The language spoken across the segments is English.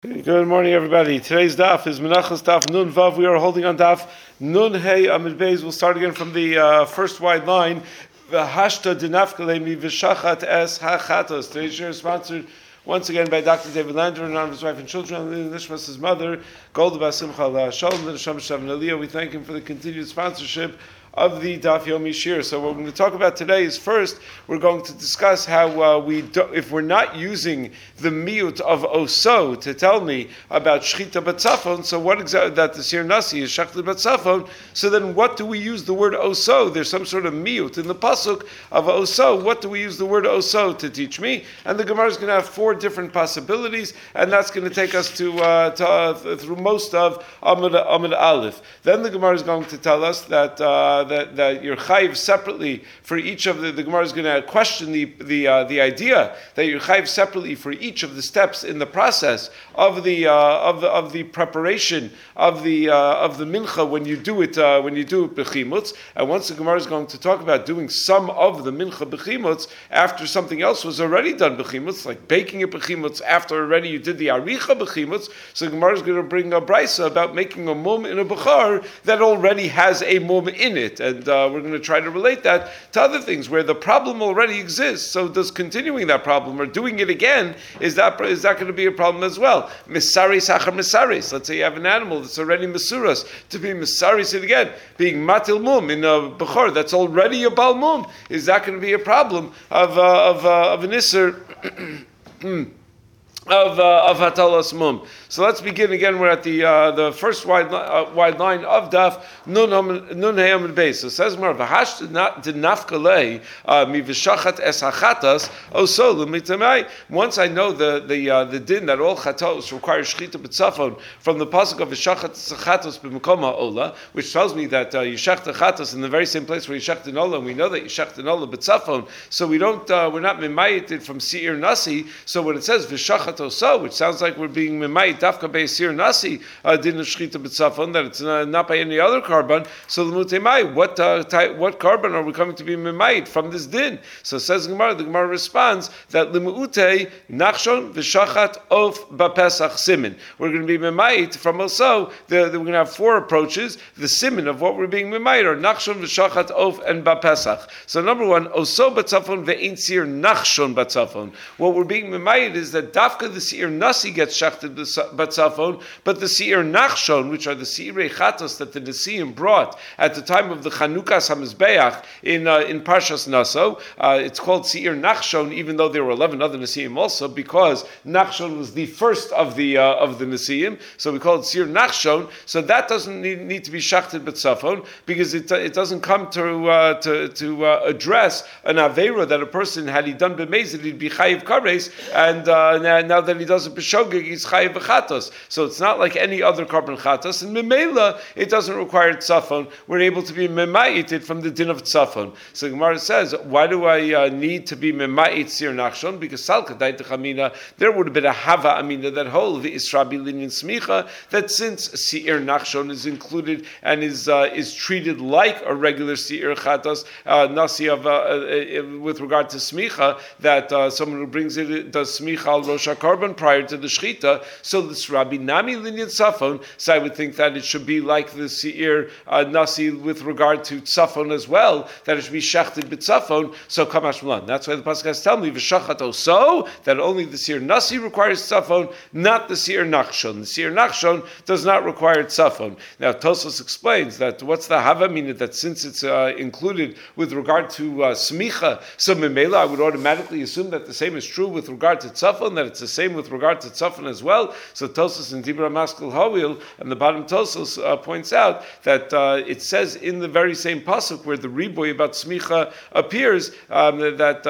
Good morning, everybody. Today's daf is Menachos daf Nun Vav. We are holding on daf Nun Hey Amid Beis. We'll start again from the first wide line. V'hashta dinafkale mi v'shachat es hachatos. Today's share is sponsored once again by Dr. David Lander in honor of his wife and children, and Nishmas his mother, Golda Basimcha Shalom L'Neshama Shavin Aliyah. We thank him for the continued sponsorship of the Daf Yomi Shir. So what we're going to talk about today is first, we're going to discuss how if we're not using the miut of oso to tell me about shchita batzafon, so what exactly, that the Sir Nasi is shchita batzafon, so then what do we use the word oso? There's some sort of miut in the pasuk of oso. What do we use the word oso to teach me? And the Gemara is going to have four different possibilities, and that's going to take us through most of Amud Aleph. Then the Gemara is going to tell us that you're chayiv separately for each of the Gemara is going to question the idea that you're chayiv separately for each of the steps in the process of the preparation of the mincha when you do it b'chimutz. And once the Gemara is going to talk about doing some of the mincha b'chimutz after something else was already done b'chimutz, like baking it b'chimutz after already you did the aricha b'chimutz, so the Gemara is going to bring a brisa about making a mum in a bechar that already has a mum in it. And we're going to try to relate that to other things where the problem already exists. So does continuing that problem or doing it again, is that going to be a problem as well? Misaris achar misaris. Let's say you have an animal that's already misuras, to be misaris it again, being matil mum in a bechor that's already a bal mum. Is that going to be a problem of an isser? Of hatalas mum. So let's begin again. We're at the first wide line of daf nun hey amud beis. So it says more v'hash did nafkalei mi v'shachat es hachatas oso l'mitamai. Once I know the din that all chatos require shchita b'tzafon from the pasuk of v'shachat es hachatos b'makom ha'ola, which tells me that you shach the chatos in the very same place where you shach the nola, and we know that you shach the nola b'tzafon. So we're not mimayited from seir nasi. So when it says v'shachat oso, which sounds like we're being mimayit dafka by seir nasi din of shchita b'tzafon, that it's not by any other carbon. So the mutemai, what carbon are we coming to be mimayit from this din? So says the Gemara responds that limuute nachshon v'shachat of ba'pesach simin. We're going to be mimayit from also. We're going to have four approaches. The simin of what we're being mimayit are nachshon v'shachat of and ba'pesach. So number one, oso b'tzafon ve'in seir nachshon b'tzafon. What we're being mimayit is that dafka the seir nasi gets shachted b'tzafon, but the seir nachshon, which are the seirei chatos that the Nesiim brought at the time of the Chanukas HaMizbeach in Parshas Naso, it's called seir nachshon, even though there were 11 other Nesiim also, because nachshon was the first of the Nesiim, so we call it seir nachshon. So that doesn't need to be shachted b'tzafon because it doesn't come to address an aveira that a person, had he done b'mezid, he'd be chayiv kares, and now that he does it b'shogeg, he's chayiv b'chatos. So it's not like any other carbon chatos, and memela it doesn't require tzafon. We're able to be memayited from the din of tzafon. So Gemara says, why do I need to be memayit sir nachshon? Because salka daita chamina, there would have been a hava amina that whole the israbi linyan smicha, that since sir nachshon is included and is treated like a regular sir chatos nasi of with regard to smicha, that someone who brings it does smicha al rosh carbon prior to the shchita. So this Rabbi Nami linyan tzafon. So I would think that it should be like the seir nasi with regard to tzafon as well, that it should be shachted b'tzafon. So kamash malan. That's why the pasuk has tell me v'shachat oso, that only the seir nasi requires tzafon, not the seir nachshon. The seir nachshon does not require tzafon. Now Tosfos explains that what's the hava mina, that since it's included with regard to smicha, so memela I would automatically assume that the same is true with regard to tzafon, that it's the same with regard to tzafon as well. So Tosfos in Dibra Maskil Hawil and the bottom Tosfos points out that it says in the very same pasuk where the riboy about smicha appears that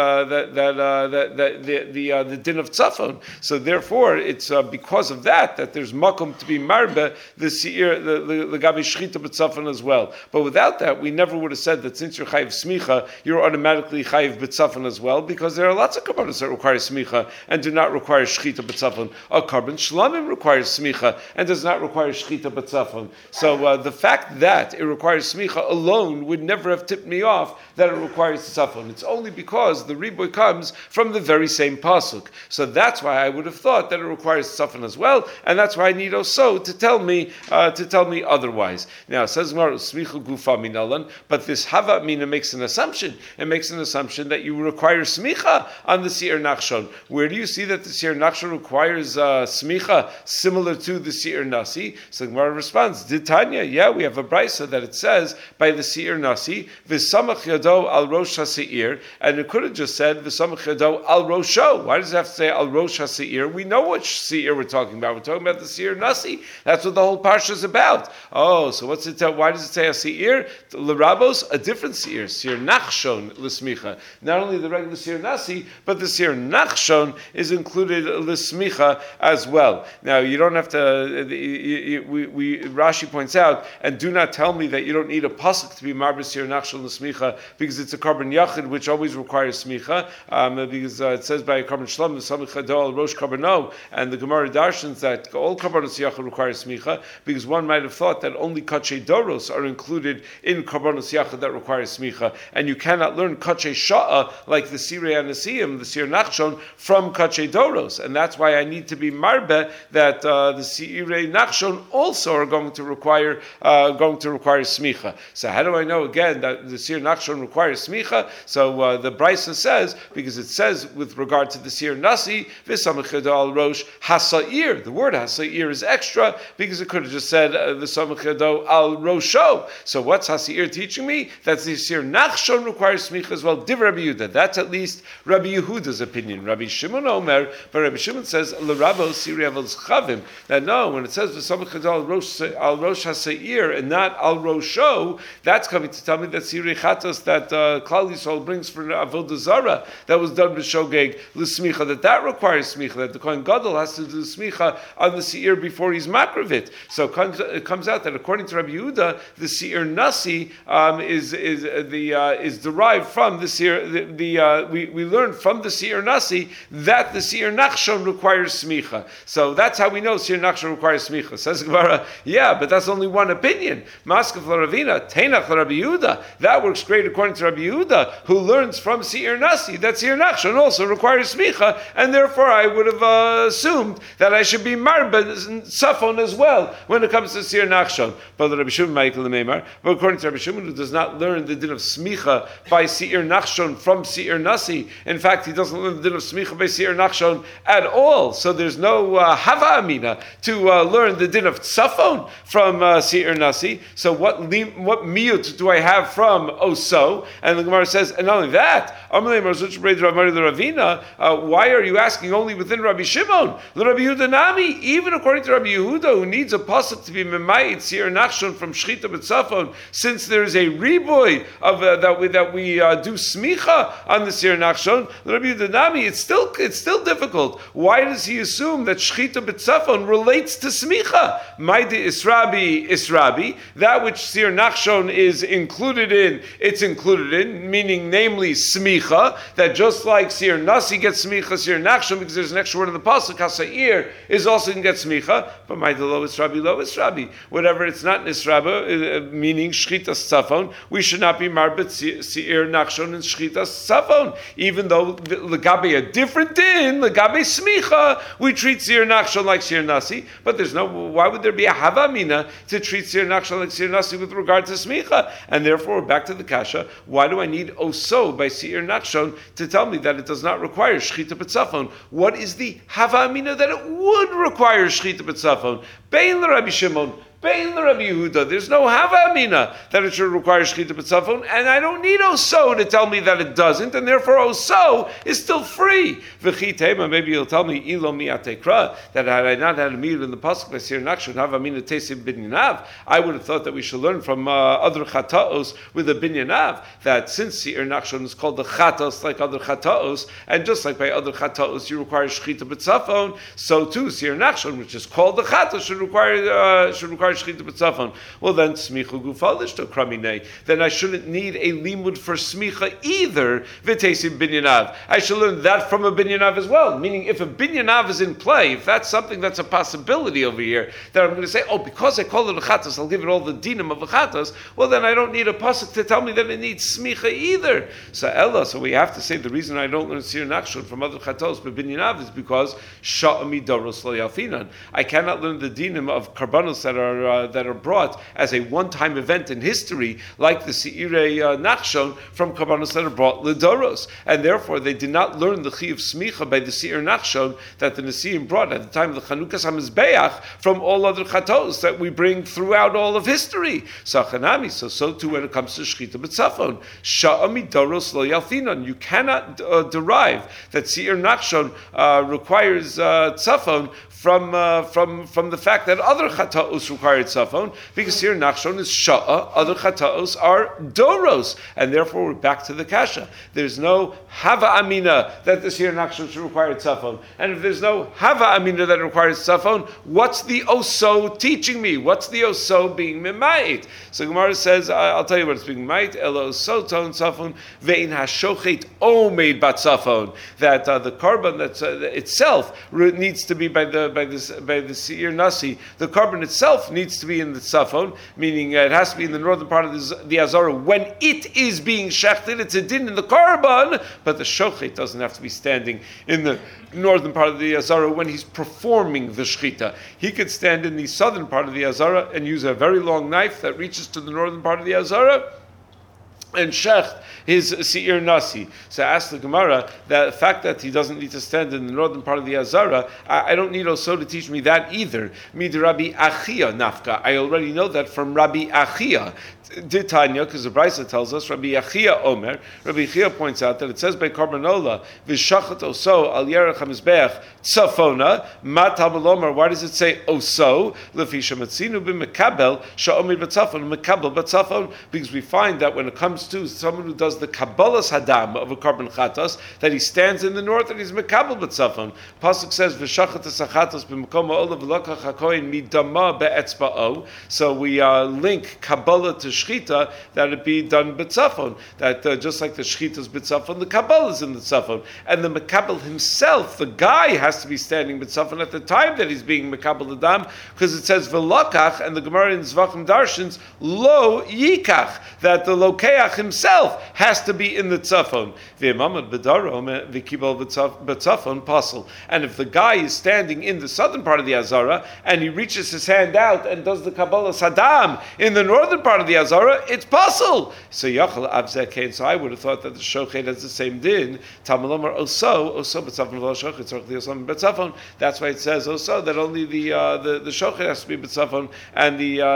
the din of tzafon. So therefore, it's because of that there's makom to be marbe the seir the gabi shchita b'tzafon as well. But without that, we never would have said that since you're chayiv smicha, you're automatically chayiv b'tzafon as well, because there are lots of kabbalas that require smicha and do not require shchita b'tzafon. A carbon shlamim requires smicha and does not require shchita b'tzafon. So the fact that it requires smicha alone would never have tipped me off that it requires tzafon. It's only because the riboy comes from the very same pasuk. So that's why I would have thought that it requires tzafon as well, and that's why I need also to tell me otherwise. Now it says smicha gufa minalan, but this hava mina makes an assumption. It makes an assumption that you require smicha on the Seir Nachshon. Where do you see that the Seir Nachshon requires smicha similar to the Seir Nasi? So the Gemara responds, Did Tanya? Yeah, we have a brisa that it says by the Seir Nasi, v'samach yado al rosh haseir, and it could have just said v'samach yado al rosho. Why does it have to say al rosh haseir? We know which seir we're talking about. We're talking about the Seir Nasi. That's what the whole parsha is about. Oh, so what's it tell? Why does it say a seir? L'rabos, a different seir, Seir Nachshon l'smicha. Not only the regular Seir Nasi, but the Seir Nachshon is included l'smicha as well. Now you don't have to. Rashi points out, and do not tell me that you don't need a pasuk to be marba Seir Nachshon l'smicha because it's a carbon yachid which always requires smicha. Because it says by a carbon shlam v'samich al rosh carbano, and the Gemara darshans that all carbonos yachid require smicha because one might have thought that only kachay doros are included in carbonos yachid that requires smicha, and you cannot learn kachay sha'a like the Sirei Anasiyim, the Seir Nachshon, from kachay doros, and that's why I need to be marbe that the Sirei Nachshon also are going to require smicha. So how do I know again that the Seir Nachshon requires smicha? So the Brisa says, because it says with regard to the Seir Nasi, v'samach al rosh hasair. The word hasair is extra because it could have just said v'samach al rosho. So what's hasair teaching me? That the Seir Nachshon requires smicha as well. Div Rabbi Yehuda. That's at least Rabbi Yehuda's opinion. Rabbi Shimon Omer, but Rabbi Shimon says l'rabo siri avos chavim. That no, when it says v'samach al rosh hasair and not al rosho, that's coming to tell me that siri chatos that Klal Yisrael brings for avodah zara that was done b'shogeg l'smicha, that requires smicha, that the Kohen Gadol has to do smicha on the seir before he's makravit. So it comes out that according to Rabbi Yehuda, the Seir Nasi is derived from the Seir. We learn from the Seir Nasi that the Seir Nachshon requires smicha. So that's how we know Seir Nachshon requires smicha. Says Gemara, yeah, but that's only one opinion. Maskef l'Ravina, Teinach l'Rabbi Yehuda. That works great according to Rabbi Yehuda, who learns from Seir Nasi that Seir Nachshon also requires smicha, and therefore I would have assumed that I should be marba safon as well when it comes to Seir Nachshon. But Rabbi Shimon Michael Meimar, but according to Rabbi Shimon, who does not learn the din of smicha by Seir Nachshon from Seir Nasi, in fact, he doesn't learn the din of smicha by Seir Nachshon at all. So there's no hava amina to learn the din of tzafon from Seir Nasi. So what miyut do I have from Oso? And the Gemara says, and not only that, why are you asking only within Rabbi Shimon? Rabbi Yehuda Nami, even according to Rabbi Yehuda, who needs a pasuk to be memayit Seir Nachshon from shchita b'tzafon, since there is a riboy of that we do smicha on the Seir Nachshon, Rabbi Yehuda Nami, it's still difficult. Why does he assume that shchita b'tzafon relates to smicha? Maide israbi, that which Seir Nachshon is included in, it's included in, meaning namely smicha, that just like Seir Nasi gets smicha, Seir Nachshon, because there's an extra word in the pasuk, hasair, is also going to get smicha, but my lo israbi. Whatever it's not nisraba, meaning shchita tzafon, we should not be marbet Seir Nachshon and shchita tzafon, even though legabe a different din, legabe smicha, we treat Seir Nachshon like Seir Nasi, but why would there be a havamina to treat Seir Nachshon like Seir Nasi with regard to smicha? And therefore, back to the kasha, why do I need oso by Seir Nachshon to tell me that it does not require shchita b'tzafon? What is the havamina that it would require shchita b'tzafon? Bein l'Rabbi Shimon, Bein l'Rabbi Yehuda. There's no havamina that it should require shchita b'tzafon, and I don't need oso to tell me that it doesn't, and therefore oso is still free. V'chi tema, maybe you'll tell me ilo mi'atekra, that had I not had a meal in the pasuk by Seir Nachshon havamina tesim binyanav, I would have thought that we should learn from other chataos with a binyanav, that since Seir Nachshon is called the chatos like other chataos, and just like by other chataos you require shchita b'tzafon, so too Seir Nachshon, which is called the chatos, should require requires shchita b'tzafon. Well, then smicha gufalish to kramine. Then I shouldn't need a limud for smicha either. V'tesim binyanav. I should learn that from a binyanav as well. Meaning, if a binyanav is in play, if that's something that's a possibility over here, then I'm going to say, oh, because I call it a chatas, I'll give it all the dinim of a chatas. Well, then I don't need a pasuk to tell me that it needs smicha either. So we have to say the reason I don't learn sir nachshon from other chatos but binyanav is because sha'ami doros lo yalfinan. I cannot learn the dinim of karbanos that are brought as a one-time event in history, like the seirei nachshon from karbanos that are brought ledoros, and therefore they did not learn the chi of smicha by the seir nachshon that the Nesiim brought at the time of the Chanukas HaMizbeach from all other chatos that we bring throughout all of history. So too when it comes to shchita b'tzafon, sha'ami doros lo yalfinan. You cannot derive that seir nachshon requires tzafon from the fact that other chataos required tzafon, because here nachshon is sha'a, other chataos are doros, and therefore we're back to the kasha. There's no hava amina that this here nachshon should require tzafon, and if there's no hava amina that requires tzafon, what's the oso teaching me? What's the oso being mimayit? So Gemara says, I'll tell you what it's being mimayit. Elo oso ton tzafon ve'in hashochet omeid bat tzafon, that the carbon that's itself needs to be by the seir nasi. The carbon itself needs to be in the tzafon, meaning it has to be in the northern part of the azara when it is being shechted. It's a din in the carbon, but the shochet doesn't have to be standing in the northern part of the azara when he's performing the shchita. He could stand in the southern part of the azara and use a very long knife that reaches to the northern part of the azara and shecht his seir nasi. So I asked the Gemara that the fact that he doesn't need to stand in the northern part of the Azara, I don't need also to teach me that either. Mid Rabbi Achia nafka. I already know that from Rabbi Achia. Tanya, because the Brisa tells us, Rabbi Achia Omer, Rabbi Achia points out that it says by Carbanola, V'shachat oso al yerech hamizbeach tzafona, mat habalomar. Why does it say oso? Lefisha matzinu b'mekabel sha'omid b'tzafon, mekabel b'tzafon, because we find that when it comes to someone who does the kabbalas hadam of a carbon chatas, that he stands in the north and he's mekabel b'tzafon. Pasuk says v'shachat esachatos b'mekom ha'olav v'lokach hakoyin midama be'etzba'o. So we link kabbalah to shchita, that it be done b'tzafon. That just like the shchita is b'tzafon, the kabbalah is in the tzafon, and the mekabel himself, the guy, has to be standing b'tzafon at the time that he's being mekabel adam, because it says v'lokach, and the Gemara in Zvachim Darshans lo yikach, that the lokeach himself has to be in the tzafon. V'imamad b'darom v'kibel b'tzafon pasul. And if the guy is standing in the southern part of the Azara and he reaches his hand out and does the kabbalah sadam in the northern part of the Azara, it's pasul. So yachal abzekain. So I would have thought that the shochet has the same din. Tamalomar oso b'tzafon v'lo shochet tzarich liyosam b'tzafon. That's why it says oso, that only the shochet has to be b'tzafon, and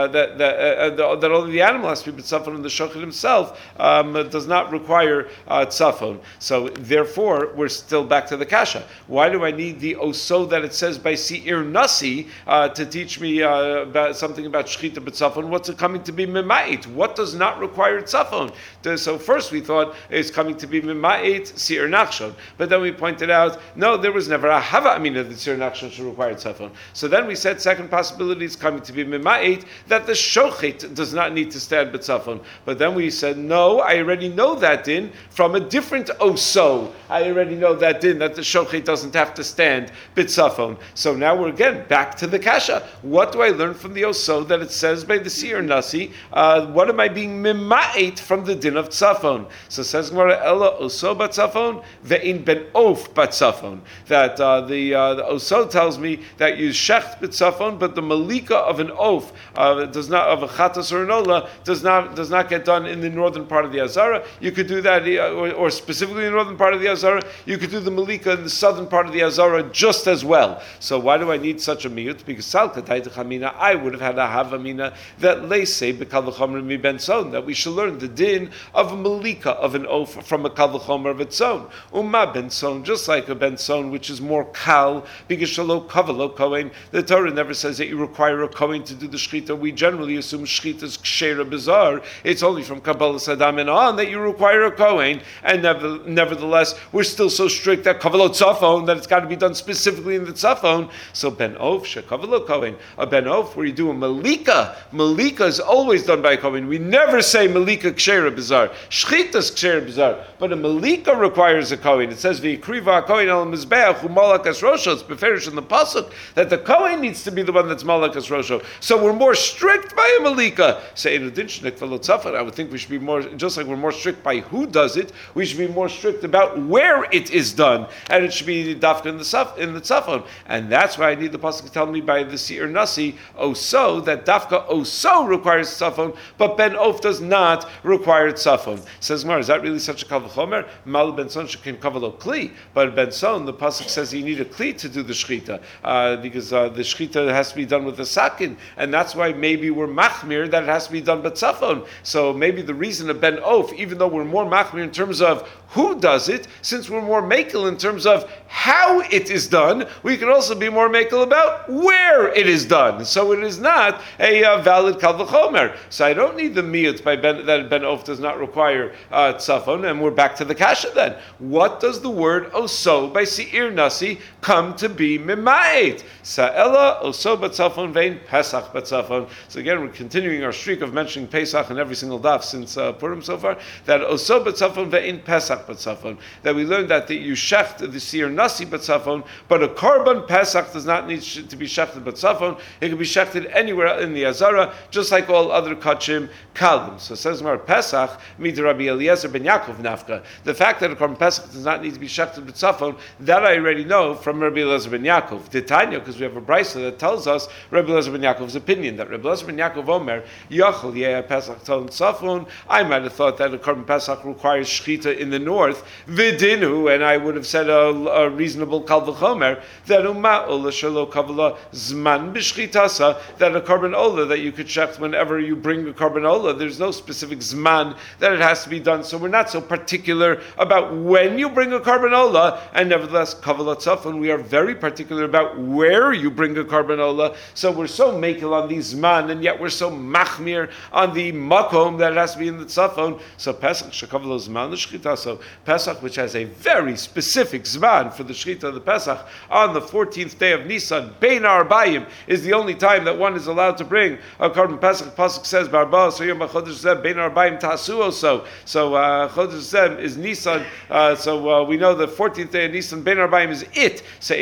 that only the animal has to be b'tzafon, and the shochet himself does not require tzafon. So therefore, we're still back to the kasha. Why do I need the oso that it says by seir nasi to teach me about something about shchita b'tzafon? What's it coming to be mimait? What does not require tzafon? So first we thought it's coming to be mimait seir nachshon, but then we pointed out no, there was never a hava amina that seir nachshon should require tzafon. So then we said second possibility is coming to be mimait, that the shochet does not need to stand b'tzafon. But then we said no, I already know that din from a different oso. I already know that din that the shochet doesn't have to stand b'tzafon. So now we're again back to the kasha. What do I learn from the oso that it says by the seir nasi? What am I being mima'et from the din of tzafon? So says Gemara, Ella oso batzafon ve'in ben of batzafon. That the oso tells me that you shecht b'tzafon, but the malika of an of does not, of a chatas or an ola, does not get done in the northern part of the Azara. You could do that, or specifically in the northern part of the Azara, you could do the malika in the southern part of the Azara just as well. So why do I need such a miyut? Because I would have had a havamina that leisei bekal v'chomer mi ben son, that we should learn the din of a malika of an oaf from a kal v'chomer of its own. Umma ben son, just like a ben son, which is more kal, because shalo kavalo kohen. The Torah never says that you require a kohen to do the shchita. We generally assume shchita is kshera bizarre. It's only from kabbalah sadam and on that you require a kohen, and nevertheless we're still so strict that kavalot tzafon that it's got to be done specifically in the tzafon. So ben of shekavalot kohen, a ben of where you do a malika. Malika is always done by a kohen. We never say malika kshera bizar, shchitas kshera bizar, but a malika requires a kohen. It says v'ikriva kohen al mizbeach u'malakas rosho. It's beferish in the pasuk that the kohen needs to be the one that's malakas rosho. So we're more strict by a malika. Say in addition, I would think we should be more, just like we're more strict by who does it, we should be more strict about where it is done, and it should be dafka in the tzafon. And that's why I need the pasuk to tell me by the Seir Nasi oso that dafka oso requires tzafon, but ben of does not require tzafon. Says Mar, is that really such a kal v'chomer? Mal ben son shekin kavalo kli, but ben son the pasuk says you need a kli to do the shchita because the shchita has to be done with a sakin, and that's why maybe we're machmir that it has to be done but tzafon. So maybe the reason of ben of, even though we're more machmir in terms of who does it, since we're more makel in terms of how it is done, we can also be more makel about where it is done. So it is not a valid kal v'chomer. So I don't need the miyut by that ben of does not require tzafon, and we're back to the kasha then. What does the word oso by Seir Nasi come to be mima'et? Sa'ela oso b'tzafon vein pesach b'tzafon. So again, we're continuing our streak of mentioning Pesach in every single daf since Purim so far. That oso b'tzafon vein pesach b'tzafon. That we learned that you shecht the Seir Nasi b'tzafon, but a korban pesach does not need to be shechted b'tzafon. It can be shechted anywhere in the Azara, just like all other kachim kalim. So it says Mar Pesach mid Rabbi Eliezer ben Yaakov nafka. The fact that a korban pesach does not need to be shechted b'tzafon, that I already know from Rabbi Eliezer ben Yaakov. Titania, because we have a brisa that tells us Rabbi Eliezer ben Yaakov's opinion that Rabbi Eliezer ben Yaakov Omer Yachol Yeh Pesach Ton Tzafon. I might have thought that a korban pesach requires shchita in the north, vidinu, and I would have said a reasonable kal v'chomer that umma ola shelo kavala zman b'shchitasa, that a korban ola that you could shecht whenever you bring a korban ola. There's no specific zman that it has to be done, so we're not so particular about when you bring a korban ola, and nevertheless kavala tzafon we are very particular about where you bring a korban ola. So we're so makel on the zman, and yet we're so machmir on the makom that it has to be in the tzafon. So Pesach shekavala zman l'shchita. So Pesach, which has a very specific zman for the shchita of the Pesach, on the 14th day of Nisan, Bein Arbayim, is the only time that one is allowed to bring a korban Pesach. Pasuk says, Barba, so Yom HaChodesh Zeb, Bein Arbayim Tasu also. So Chodesh Zeb is Nisan, so we know the 14th day of Nisan, Bein Arbayim is it. So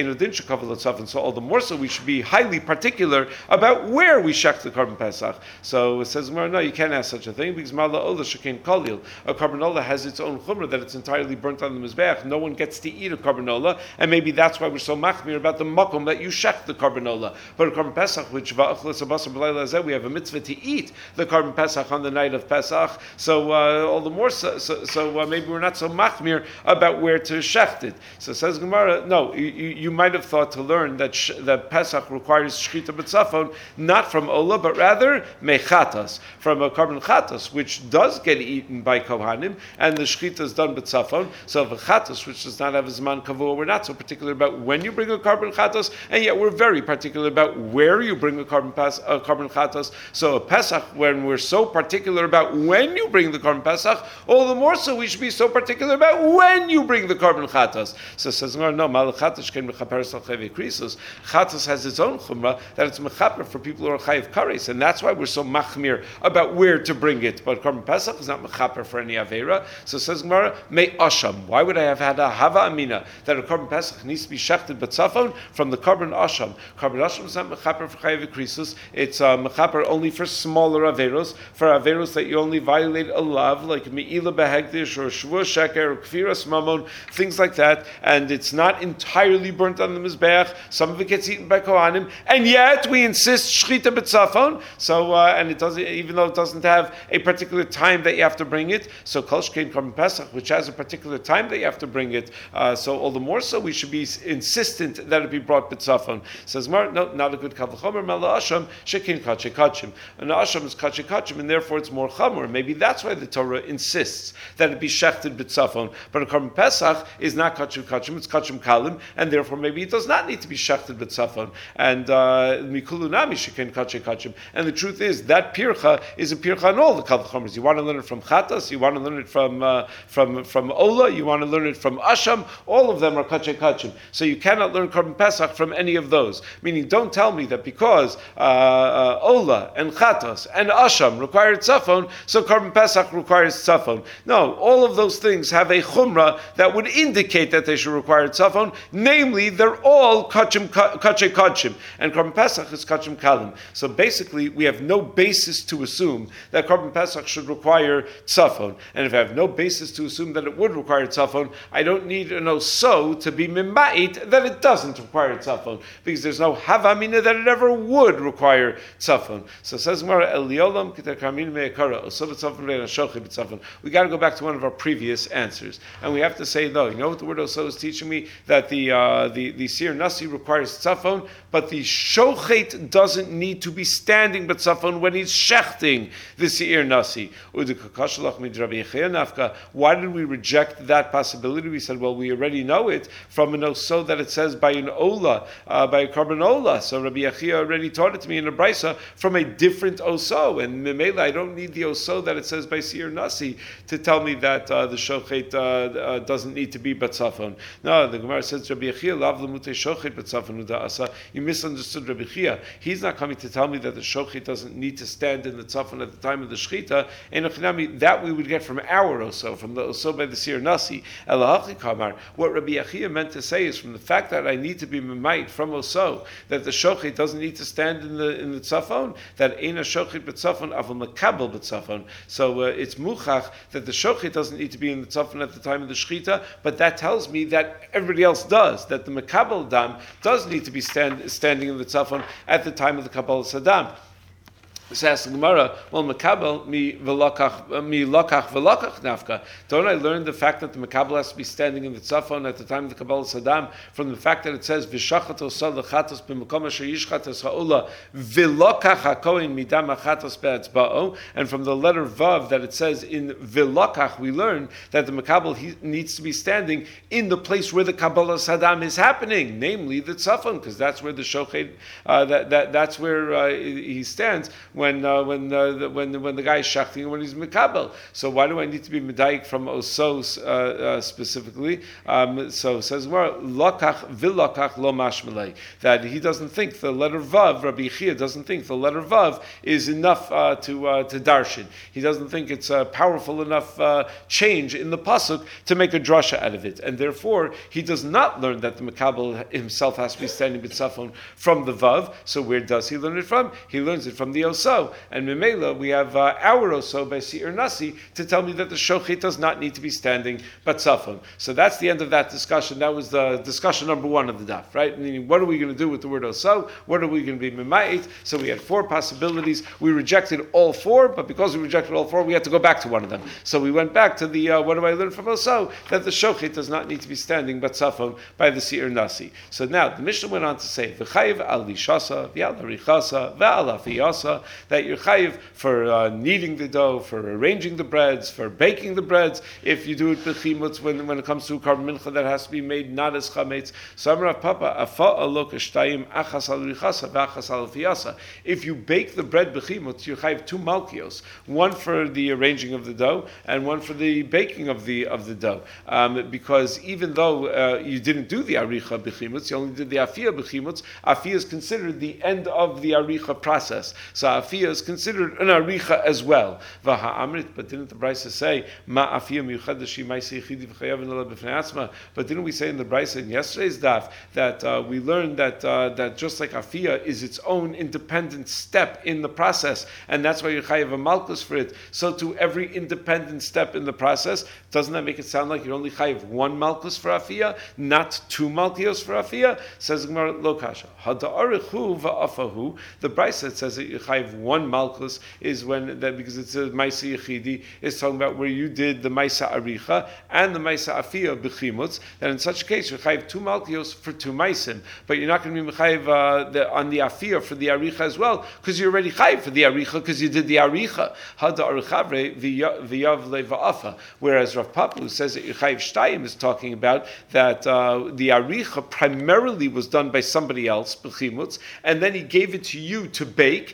all the more so we should be highly particular about where we shech the korban Pesach. So it says, no, you can't ask such a thing, because Mala Ola Shekin Kolil. A korban ola has its own chumrah, that it's entirely burnt on the mizbeach. No one gets to eat a korban ola, and maybe that's why we're so machmir about the makom that you shech the korban ola. But a korban Pesach, which we have a mitzvah to eat the korban Pesach on the night of Pesach, so all the more so maybe we're not so machmir about where to shecht it. So says Gemara, no, you might have thought to learn that that Pesach requires shchita b'tzafon, not from ola, but rather mechatas, from a korban chatas, which does get eaten by kohanim, and the shchita is done b'tzafon. So the chatas, which does not have a zman kavua, we're not so particular about when you bring a korban chatas, and yet we're very particular about where you bring a korban chatas. So a Pesach, when we're so particular about when you bring the korban Pesach, all the more so we should be so particular about when you bring the korban chatas. So it says no, malachatash can mechaper salchevi krisus. Chatas has its own chumrah that it's mechaper for people who are chayiv kares, and that's why we're so machmir about where to bring it. But korban Pesach is not mechaper for any avera. So it says Gemara, may asham. Why would I have had a hava amina that a korban Pesach needs to be shechted b'tzafon from the korban asham? Korban asham is not mechaper for chayiv krisus. It's mechaper only for smaller averos, for averos that you only violate a lav, like me'ila behegdish or shvua sheker or kfiras mamon, things like that, and it's not entirely burnt on the mizbeach. Some of it gets eaten by kohanim, and yet we insist shchita b'tzafon. So and it doesn't, even though it doesn't have a particular time that you have to bring it. So kol shkein korban Pesach, which has a particular time that you have to bring it. So all the more so we should be insistent that it be brought b'tzafon. Says Mar, no, not a good kal v'chomer mela asham shekin kache kachim. An asham is kache kachim, and therefore it's more chamor. Maybe that's why the Torah insists that it be shechted b'tzafon. But a korban Pesach is not kachim kachim; it's kachim kalim, and therefore maybe it does not need to be shechted b'tzafon. And mikulu nami shekin kache kachim. And the truth is that pircha is a pircha on all the kal v'chomers. You want want to learn it from Chatas, you want to learn it from Ola, you want to learn it from Asham, all of them are Kachay Kachim. So you cannot learn Korban Pesach from any of those. Meaning, don't tell me that because Ola and Chatas and Asham required Tzafon, so Korban Pesach requires Tzafon. No, all of those things have a Chumrah that would indicate that they should require Tzafon, namely, they're all Kachay Kachim, and Korban Pesach is Kachim Kalim. So basically, we have no basis to assume that Korban Pesach should require Tzafon. And if I have no basis to assume that it would require Tzafon, I don't need to know so to be mimait that it doesn't require Tzafon, because there's no havamina that it ever would require Tzafon. So says Gemara, Eliolam k'terkamin me'ekara, osov Tzafon ve'en shochi b'Tzafon. We got to go back to one of our previous answers, and we have to say though, you know what the word oso is teaching me? That the Seir Nasi requires Tzafon, but the shochet doesn't need to be standing but Tzafon when he's shechting the Seir Nasi. Why did we reject that possibility? We said, well, we already know it from an oso that it says by an ola, by a korban ola. So Rabbi Yechia already taught it to me in a brisa from a different oso, and memela, I don't need the oso that it says by Seir Nasi to tell me that the shochet doesn't need to be but Tzafon. No, the Gemara says Rabbi Yechia lav lemute shochet but Tzafon u'da'asa. You misunderstood Rabbi Yechia. He's not coming to tell me that the shochet doesn't need to stand in the Tzafon at the time of the shechita. And that we would get from our oso, from the oso by the Seir Nasi. Elahachi kamar. What Rabbi Yechia meant to say is from the fact that I need to be memait from oso, that the shochet doesn't need to stand in the tzafon, that eina shochet b'tzafon aval makabel b'tzafon. So it's muchach that the shochet doesn't need to be in the tzafon at the time of the shechita, but that tells me that everybody else does, that the makabel dam does need to be standing in the tzafon at the time of the kabbalah sadam. So asks the Gemara, well, Makabel mi lokach velokach nafka. Don't I learn the fact that the Makabel has to be standing in the tzafon at the time of the Kabbalah Saddam from the fact that it says v'shachat osal lechatos b'makom asher yishchatos ha'ola velokach hakohen midam hachatos be'atzba'o, and from the letter vav that it says in velokach we learn that the Makabel needs to be standing in the place where the Kabbalah Saddam is happening, namely the tzafon, because that's where the shochet that's where he stands when the guy is shachting and when he's mikabel. So why do I need to be medayik from oso specifically? So it says lokach vilokach lo mashmalei, that he doesn't think the letter vav, Rabbi Yechia doesn't think the letter vav is enough to darshan. He doesn't think it's a powerful enough change in the pasuk to make a drasha out of it, and therefore he does not learn that the mikabel himself has to be standing b'tzafon from the vav. So where does he learn it from? He learns it from the oso. And Mimela, we have our oso by Seir Nasi to tell me that the shochet does not need to be standing but tzafon. So that's the end of that discussion. That was the discussion number one of the daf, right? Meaning, what are we going to do with the word oso? What are we going to be mimayit? So we had four possibilities. We rejected all four, but because we rejected all four, we had to go back to one of them. So we went back to the what do I learn from oso? That the shochet does not need to be standing but tzafon by the Seir Nasi. So now the Mishnah went on to say v'chayiv al lishasa v'al harichasa v'al afiyasa, that you're chayiv for kneading the dough, for arranging the breads, for baking the breads, if you do it b'chimutz, when it comes to a korban mincha that has to be made not as chametz. So Amar Papa, afa alok shtayim achas al richasa v'achas al fiyasa. If you bake the bread b'chimutz, you're chayiv two malkios, one for the arranging of the dough and one for the baking of the dough, because even though you didn't do the aricha b'chimutz, you only did the afiyah b'chimutz. Afiyah is considered the end of the aricha process. So afiyah is considered an aricha as well. V'ha'amrit, but didn't the Brisa say ma afiyah miyuchad she ma'aseh yichidi v'chayavin ala b'fnei atzma? But didn't we say in the Brisa in yesterday's daf that we learned that just like afiyah is its own independent step in the process, and that's why you chayav a malchus for it. So to every independent step in the process, doesn't that make it sound like you're only chayav one malchus for afiyah, not two malchios for afiyah? Says Gemara lo kasha. Hada'arichu va'afahu. The Brisa says that you chayav one malchus is when that, because it's a maisa yechidi, is talking about where you did the maisa aricha and the maisa afiyah b'chimutz. That in such a case you chayav two malchios for two maisim, but you're not going to be chayav on the afiyah for the aricha as well, because you're already chayav for the aricha because you did the aricha. Hada'arichavre v'yav leva'afa. Whereas Rav Papu says that Chayiv Shtayim is talking about that the aricha primarily was done by somebody else, b'chimutz, and then he gave it to you to bake, and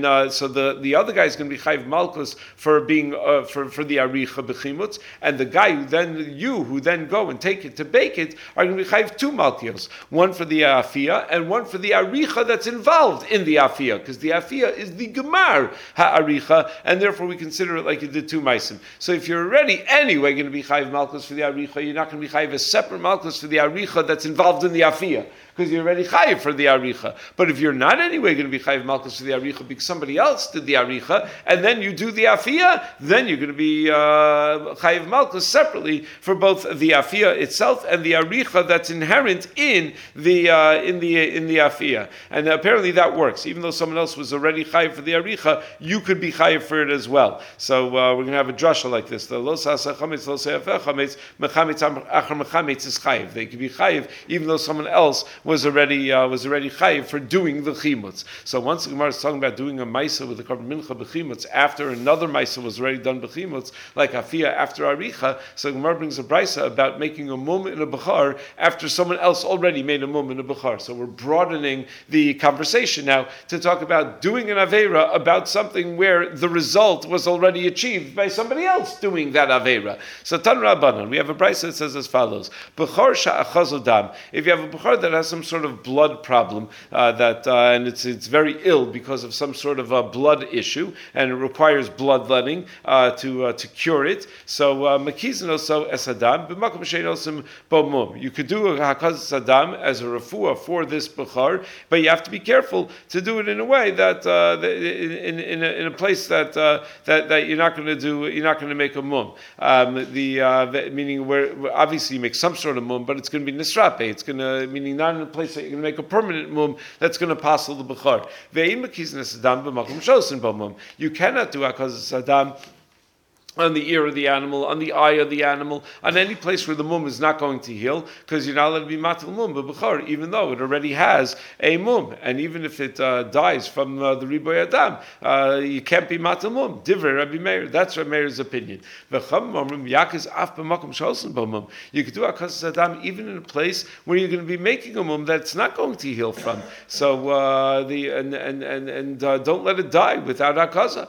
and so the other guy is going to be chayiv malchus for being for the aricha b'chimutz, and the guy who then go and take it to bake it are going to be chayiv 2 malchios, one for the afia and one for the aricha that's involved in the afia, because the afia is the gemar ha'aricha, and therefore we consider it like you did 2 meisim. So if you're already anyway going to be chayiv malchus for the aricha, you're not going to be chayiv a separate malchus for the aricha that's involved in the afia, because you're already chayiv for the aricha. But if you're not anyway going to be chayiv malchus for the aricha because somebody else did the aricha, and then you do the afia, then you're going to be chayiv malchus separately for both the afia itself and the aricha that's inherent in the afia. And apparently that works. Even though someone else was already chayiv for the aricha, you could be chayiv for it as well. So we're going to have a drasha like this: the lo sa'asa chametz, lo se'afeh chametz, mechametz achar mechametz is chayiv. They could be chayiv even though someone else was already chayiv for doing the chimutz. So once the Gemara is talking about doing a maisa with the korban mincha b'chimutz after another maisa was already done b'chimutz, like afia after aricha, so the Gemara brings a brisa about making a mum in a bechar after someone else already made a mum in a bechar. So we're broadening the conversation now to talk about doing an aveira about something where the result was already achieved by somebody else doing that aveira. So Tan Rabbanan, we have a brisa that says as follows: bechar sha'achaz dam. If you have a bechar that has some sort of blood problem, and it's very ill because of some sort of a blood issue, and it requires bloodletting to cure it. So makizin also esadam b'makom sheinosim bomum. You could do a hakaz sadam as a refuah for this bechar, but you have to be careful to do it in a way that in a place that you're not going to do. You're not going to make a mum. Meaning where obviously you make some sort of mum, but it's going to be nisrape. It's going to meaning not in a place that you're going to make a permanent mum that's going to passel the bechar. You cannot do hakaz sadam on the ear of the animal, on the eye of the animal, on any place where the mum is not going to heal, because you're not allowed to be matil mum b'bechar, even though it already has a mum, and even if it dies from the riboy adam, you can't be matil mum. Divrei Rabbi Meir, that's Rabbi Meir's opinion. You could do hakaz adam even in a place where you're going to be making a mum that's not going to heal from. So don't let it die without hakaza.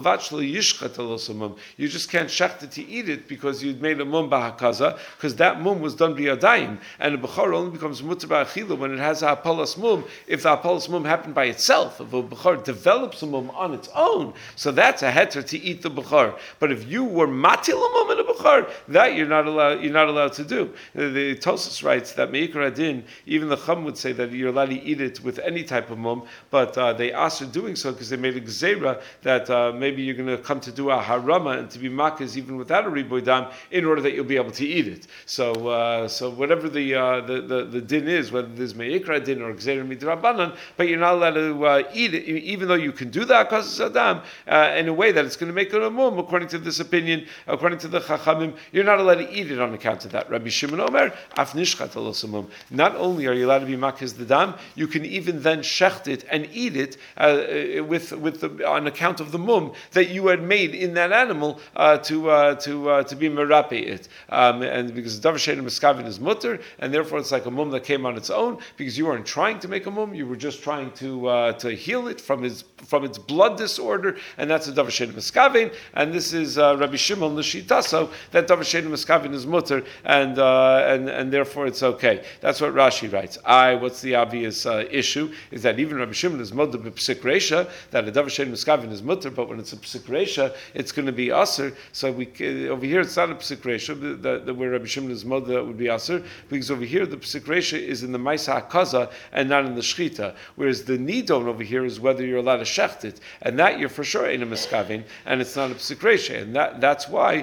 You just can't shecht it to eat it because you'd made a mum b'hakaza, because that mum was done b'yadayim, and a bechar only becomes mutar b'achilu when it has a hapalas mum. If the hapalas mum happened by itself, if a bechar develops a mum on its own, so that's a heter to eat the bechar. But if you were matil a mum in a bechar, that you're not allowed to do. The Tosfos writes that meikar adin, even the Chum would say that you're allowed to eat it with any type of mum, but they asked for doing so because they made a gzeira that maybe you're going to come to do a harama and to be makas even without a riboy dam in order that you'll be able to eat it. So whatever the din is, whether there's meikra din or gzeira midrabanan, but you're not allowed to eat it, even though you can do that hakaz adam in a way that it's going to make it a mum. According to this opinion, according to the chachamim, you're not allowed to eat it on account of that. Rabbi Shimon Omer, af nishchat alosamum. Not only are you allowed to be makas the dam, you can even then shecht it and eat it on account of the mum that you had made in that animal to be merape it, and because davar she'eino miskavin is mutter, and therefore it's like a mum that came on its own because you weren't trying to make a mum, you were just trying to heal it from its blood disorder, and that's a davar she'eino miskavin. And this is Rabbi Shimon l'shitaso that davar she'eino miskavin is mutter, and therefore it's okay. That's what Rashi writes. What's the obvious issue is that even Rabbi Shimon is mutter b'psik reisha, that a davar she'eino miskavin is mutter, but when it's a psik reisha, it's going to be aser. So over here it's not a psik reisha, that where Rabbi Shimon is mother that would be aser, because over here the psik reisha is in the maisa hakaza and not in the shchita, whereas the nidon over here is whether you're allowed to shecht it, and that you're for sure ain't a miskavin, and it's not a psik reisha, and that's why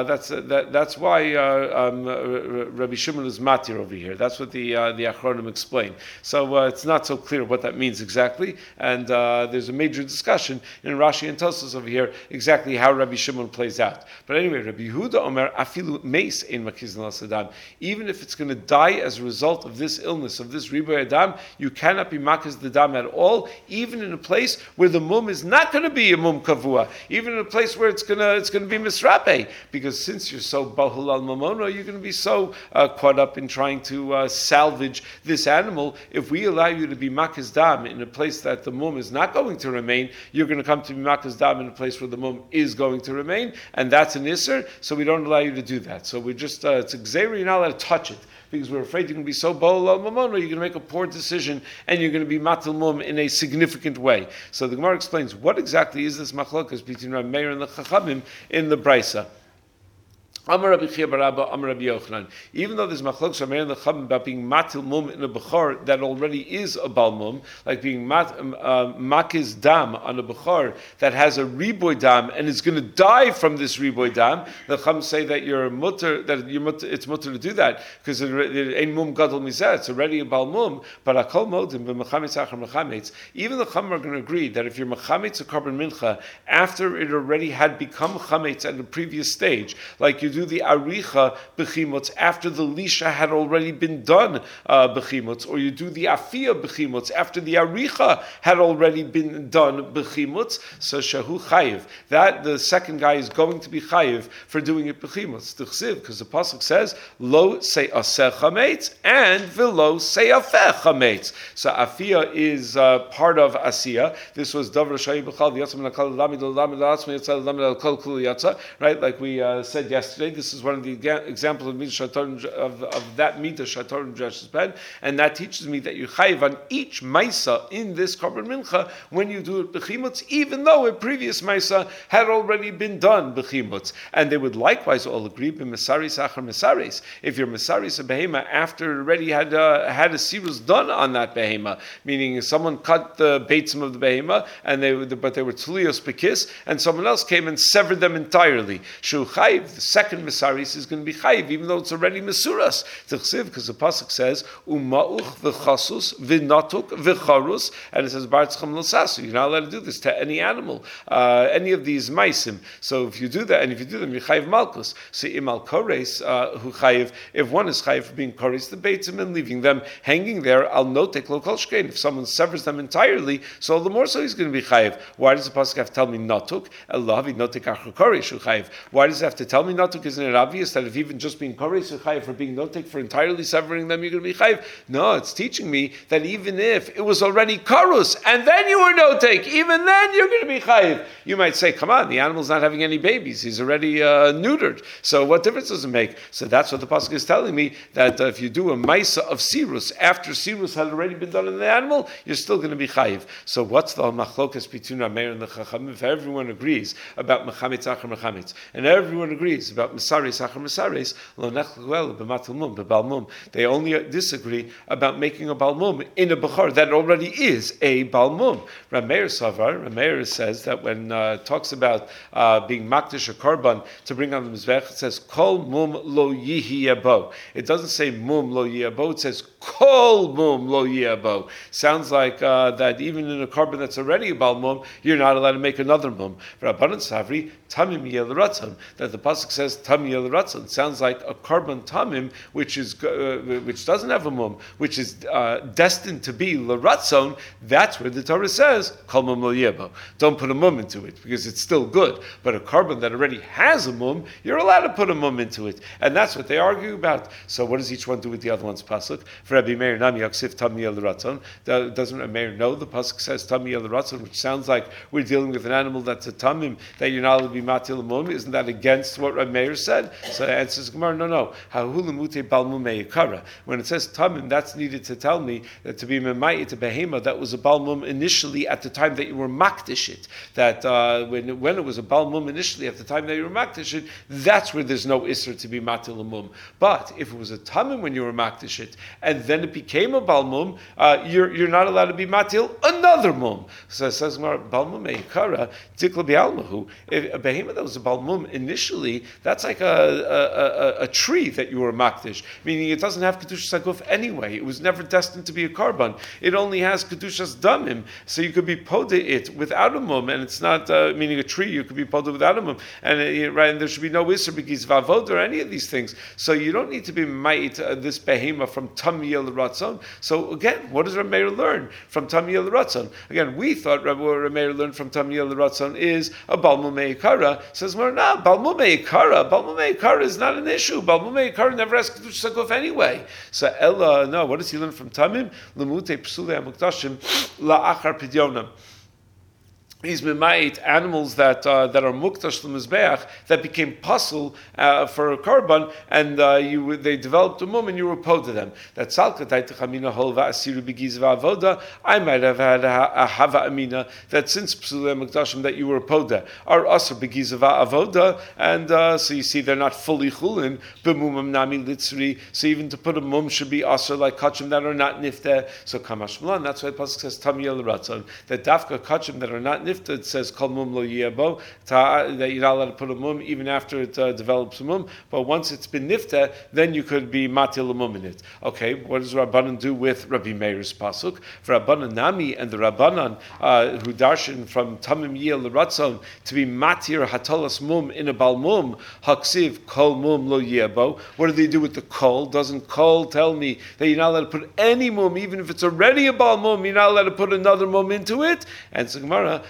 Rabbi Shimon is matir over here. That's what the Achronim explain. So it's not so clear what that means exactly, and there's a major discussion in Rashi and Tosfos over here exactly how Rabbi Shimon plays out. But anyway, Rabbi Yehuda Omer afilu meis ein makizin l'sadam. Even if it's going to die as a result of this illness, of this riboy adam, you cannot be makiz the dam at all, even in a place where the mum is not going to be a mum kavua, even in a place where it's going to be misrape, because since you're so bahul al mamono, you're going to be so caught up in trying to salvage this animal. If we allow you to be makas dam in a place that the mum is not going to remain, you're going to come to be makas dam in a place where the mum is going to remain, and that's an isser. So we don't allow you to do that. So we're just it's a gzeira, you're not allowed to touch it, because we're afraid you're going to be so bahul al mamono, you're going to make a poor decision, and you're going to be matil mum in a significant way. So the Gemara explains what exactly is this machlokas between Rav Meir and the Chachamim in the Brisa. Amar Rabbi Chia bar Abba, Amar Rabbi Yochanan. Even though there's machlokes Rav Meir and the Chachamim about being matil mum in a bechor that already is a bal mum, like being makiz dam on a bechor that has a riboy dam and is going to die from this riboy dam, the Chachamim say that it's mutter to do that because it ain't mum gadol mizeh, it's already a bal mum. But akol modim b'mechametz achar mechametz. Even the Chachamim are going to agree that if you're mechametz a korban mincha after it already had become chametz at the previous stage, like you do the aricha bechimutz after the lisha had already been done bechimutz, or you do the afia bechimutz after the aricha had already been done bechimutz, so shahu chayiv. That the second guy is going to be chayiv for doing it bechimutz. Because the pasuk says lo se'aseh chametz and velo se'afeh chametz. So afia is part of asiya. This was davar shayi b'chal v'yatzam l'kal lamid l'lamid l'asmi yatzal l'lamid l'kol kul yatza. Right, like we said yesterday. This is one of the examples of that midah shatorim Josh's pen, and that teaches me that you chayiv on each maisa in this korban mincha when you do it bechimutz, even though a previous maisa had already been done bechimutz. And they would likewise all agree b'mesaris achar mesaris. If you're mesaris a behema after it already had a sirus done on that behema, meaning someone cut the beitzim of the behema but they were tlios bekis, and someone else came and severed them entirely. Shu chayiv, the second Mesaris is going to be chayiv, even though it's already Mesuras. Because the pasuk says umauch v'chasus v'natuk v'charus, and it says bartzcham l'sasu. You're not allowed to do this to any animal, any of these maisim. So if you do that, and if you do them, you chayiv malchus. So imal kores who chayiv. If one is chayiv for being kores the beitzim and leaving them hanging there, al notek lo kol shkein. If someone severs them entirely, so the more so he's going to be chayiv. Why does the pasuk have to tell me natuk? Elavi notek achar kores who chayiv. Why does it have to tell me natuk? Isn't it obvious that if even just being koresh chayiv for being notek for entirely severing them, you're going to be chayiv? No, it's teaching me that even if it was already karus and then you were notek, even then you're going to be chayiv. You might say, come on, the animal's not having any babies; he's already neutered. So what difference does it make? So that's what the pasuk is telling me, that if you do a maisa of sirus after sirus had already been done in the animal, you're still going to be chayiv. So what's the machlokas between Rav Meir and the Chachamim? If everyone agrees about mechametz achar mechametz, and everyone agrees about mesaris achar mesaris, lo nechel b'matil mum b'bal mum. They only disagree about making a bal mum in a bechor that already is a bal mum. Rav Meir says that when talks about being makdish a korban to bring on the mizbech, it says kol mum lo yihi yabo. It doesn't say mum lo yihi yabo. It says kol mum lo yihi yabo. Sounds like that even in a korban that's already a bal mum, you're not allowed to make another mum. Rabbanan Savri tamim yeh l'ratzon, that the pasuk says tamim yeh l'ratzon. Sounds like a korban tamim which doesn't have a mum, which is destined to be l'ratzon. That's where the Torah says kol mum lo yebo. Don't put a mum into it because it's still good. But a korban that already has a mum, you're allowed to put a mum into it, and that's what they argue about. So what does each one do with the other one's pasuk? For Rabbi Meir nami yaksif tamim yeh l'ratzon. Doesn't Rabbi Meir know the pasuk says tamim yeh l'ratzon, which sounds like we're dealing with an animal that's a tamim that you're not allowed to be matil mum? Isn't that against what Rabbi Meir said? So the answer is Gemara, no. When it says tamim, that's needed to tell me that to be memayit a behema that was a balmum initially at the time that you were makdish it. That when it was a balmum initially at the time that you were makdish it, that's where there's no isser to be matil mum. But if it was a tamim when you were makdish it and then it became a balmum, you're not allowed to be matil another mum. So it says Gemara, balmum meikara tikla bialmahu. A behema that was a balmum initially, that's like a tree that you were makdish, meaning it doesn't have kedushas haguf anyway. It was never destined to be a korban. It only has kedushas damim, so you could be poda it without a mum, and it's not meaning a tree. You could be poda without a mum, and there should be no iser because vavod or any of these things. So you don't need to be ma'it this behema from tamiyel ratzon. So again, what does Rav Meir learn from tamiyel ratzon? Again, we thought Rav Meir learned from tamiyel ratzon is a balmum meikara. Says no, balmum meikara. Ella, Balmumei Ikar is not an issue. Balmumei Ikar never has Kedusha Saguf anyway. So Ella, no, what does he learn from Tamim? Lemute Psule HaMukdashim La'achar Pidyonam. He's b'mayit animals that are muktash l'mizbeach that became puzzle for a korban, and they developed a mum and you were po to them. That salka taitachamina holva asiru begiz va'avoda. I might have had a hava amina that since psulei mukdashim that you were po to are also begiz va'avoda, and so you see they're not fully chulin b'mumam nami litzri. So even to put a mum should be also like kachim that are not nifte. So kamash malan. That's why the pasuk says tamiyel ratzon that dafka kachim that are not nifte. It says kol mum lo yiyabo that you're not allowed to put a mum even after it develops a mum. But once it's been nifta, then you could be matil a mum in it. Okay, what does Rabbanan do with Rabbi Meir's pasuk? For Rabbanan Nami and the Rabbanan who darshan from tamim yiyel l'ratzon to be matir hatalas mum in a bal mum haksiv kol mum lo yiyabo. What do they do with the kol? Doesn't kol tell me that you're not allowed to put any mum, even if it's already a bal mum? You're not allowed to put another mum into it. And so Gemara,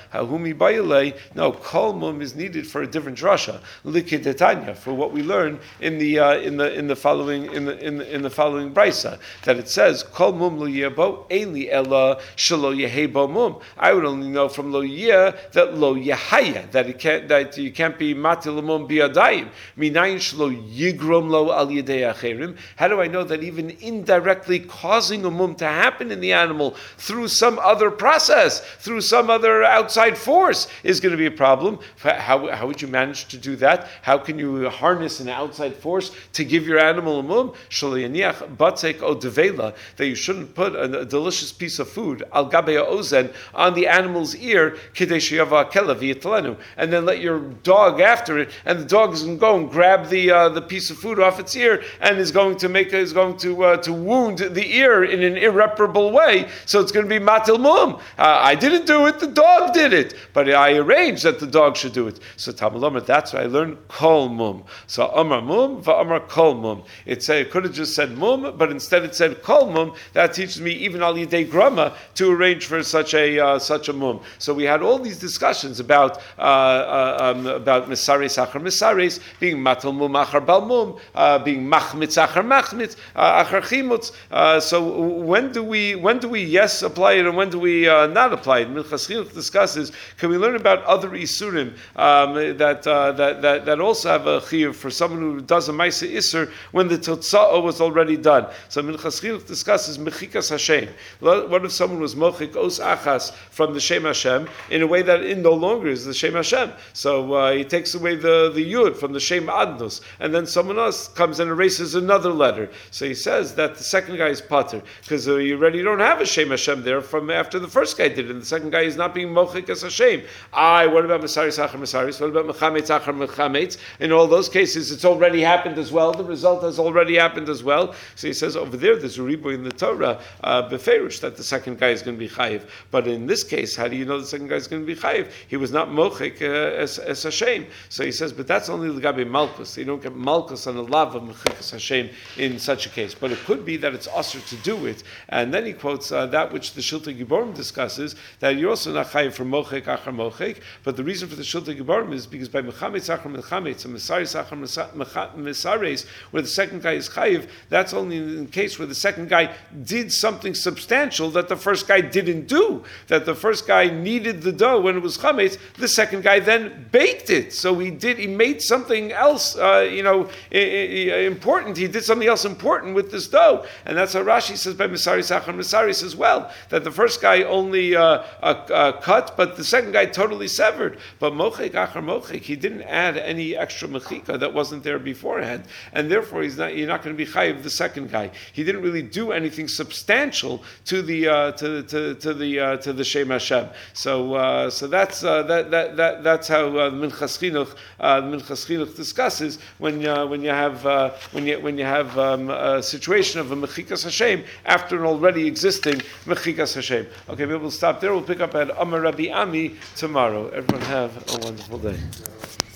no, kol mum is needed for a different drasha. Likidetanya, for what we learn in the following brisa, that it says kol mum lo yebo ainli ella shelo yehebo mum. I would only know from lo yeh that lo yehaya, that you can't be matil mum biadayim. Minayin shelo yigrom lo al yedei acherim. How do I know that even indirectly causing a mum to happen in the animal through some other process, through some other outside force is going to be a problem? How would you manage to do that? How can you harness an outside force to give your animal a mum? Shalianiach batzek o devela, that you shouldn't put a delicious piece of food al gabe ozen on the animal's ear kidei sheyava kela v'yitlenu, and then let your dog after it, and the dog is going to go and grab the piece of food off its ear and is going to wound the ear in an irreparable way. So it's going to be matil mum. I didn't do it; the dog did it, but I arranged that the dog should do it. So Talmud Omer, that's why I learned kol mum. So Amar mum va'amar kol mum. It could have just said mum, but instead it said kol mum. That teaches me even al yidei grama to arrange for such a mum. So we had all these discussions about misares achar misares, being matal mum achar bal mum, being machmitz achar machmitz achar chimutz. So when do we yes apply it and when do we not apply it? Minchas Chinuch discusses, can we learn about other isurim that also have a chiyuv for someone who does a ma'aseh iser when the totza'ah was already done? So Minchas Chinuch discusses mechikas Hashem. What if someone was mochik os achas from the Shem Hashem in a way that it no longer is the Shem Hashem? So he takes away the yud from the Shem Adnos, and then someone else comes and erases another letter. So he says that the second guy is pater because you already don't have a Shem Hashem there from after the first guy did it, and the second guy is not being mochik as Hashem. What about Mesaris Achar Mesaris? What about Mechametz Achar Mechametz? In all those cases, it's already happened as well. The result has already happened as well. So he says over there, there's a riboy in the Torah, Beferish, that the second guy is going to be chayiv. But in this case, how do you know the second guy is going to be chayiv? He was not mochik as Hashem. So he says, but that's only l'gabe malchus. You don't get malchus on the lav of mechikas Hashem in such a case. But it could be that it's usher to do it. And then he quotes that which the Shiltei Giborim discusses, that you're also not chayiv for mochik achar mochik. But the reason for the Shiltei Giborim is because by mechametz achar mechametz and mesaris achar mesaris, where the second guy is chayiv, that's only in the case where the second guy did something substantial that the first guy didn't do. That the first guy kneaded the dough when it was chametz, the second guy then baked it. So he made something else, important. He did something else important with this dough, and that's how Rashi says by mesaris achar mesaris as well. That the first guy only cut, but the second guy totally severed. But mochik achar mochik, he didn't add any extra mechika that wasn't there beforehand, and therefore you're not going to be chayiv the second guy. He didn't really do anything substantial to the Shem Hashem. So that's how the Minchas Chinuch discusses when you have a situation of a mechikas Hashem after an already existing mechikas Hashem. Okay, maybe we'll stop there. We'll pick up at Amar Rabbi Ami tomorrow. Everyone have a wonderful day.